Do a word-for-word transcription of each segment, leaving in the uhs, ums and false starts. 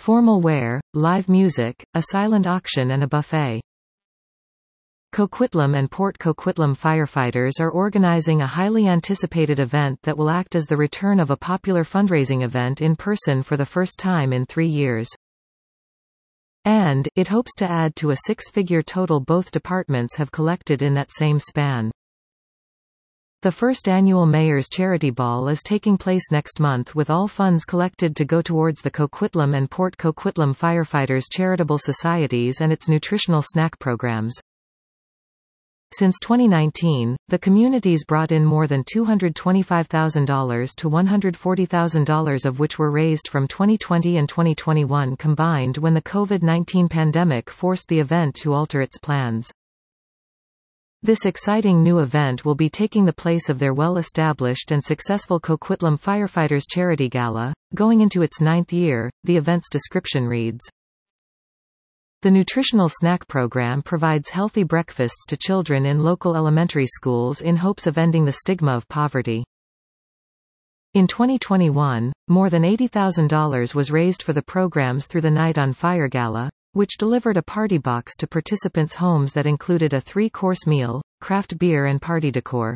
formal wear, live music, a silent auction and a buffet. Coquitlam and Port Coquitlam firefighters are organizing a highly anticipated event that will act as the return of a popular fundraising event in person for the first time in three years. And, it hopes to add to a six-figure total both departments have collected in that same span. The first annual Mayor's Charity Ball is taking place next month with all funds collected to go towards the Coquitlam and Port Coquitlam Firefighters Charitable Societies and its nutritional snack programs. Since twenty nineteen, the communities brought in more than two hundred twenty-five thousand dollars to one hundred forty thousand dollars, of which were raised from twenty twenty and twenty twenty-one combined when the COVID nineteen pandemic forced the event to alter its plans. This exciting new event will be taking the place of their well-established and successful Coquitlam Firefighters Charity Gala, going into its ninth year. The event's description reads: the nutritional snack program provides healthy breakfasts to children in local elementary schools in hopes of ending the stigma of poverty. In twenty twenty-one, more than eighty thousand dollars was raised for the programs through the Night on Fire Gala, which delivered a party box to participants' homes that included a three-course meal, craft beer and party decor.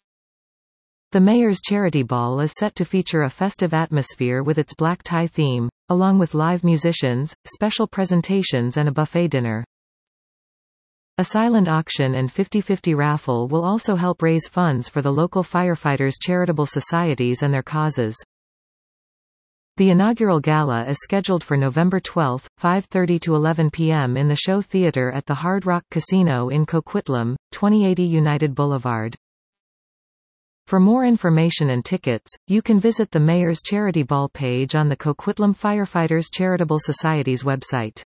The Mayor's Charity Ball is set to feature a festive atmosphere with its black tie theme, along with live musicians, special presentations and a buffet dinner. A silent auction and fifty-fifty raffle will also help raise funds for the local firefighters' charitable societies and their causes. The inaugural gala is scheduled for November twelfth, five thirty to eleven p m in the Show Theatre at the Hard Rock Casino in Coquitlam, twenty eighty United Boulevard. For more information and tickets, you can visit the Mayor's Charity Ball page on the Coquitlam Firefighters Charitable Society's website.